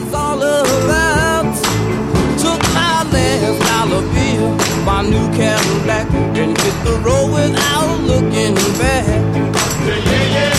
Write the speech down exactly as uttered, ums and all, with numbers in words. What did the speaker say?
it's all about. Took my last dollar bill, my new Cadillac, and hit the road without looking back. Yeah, yeah, yeah.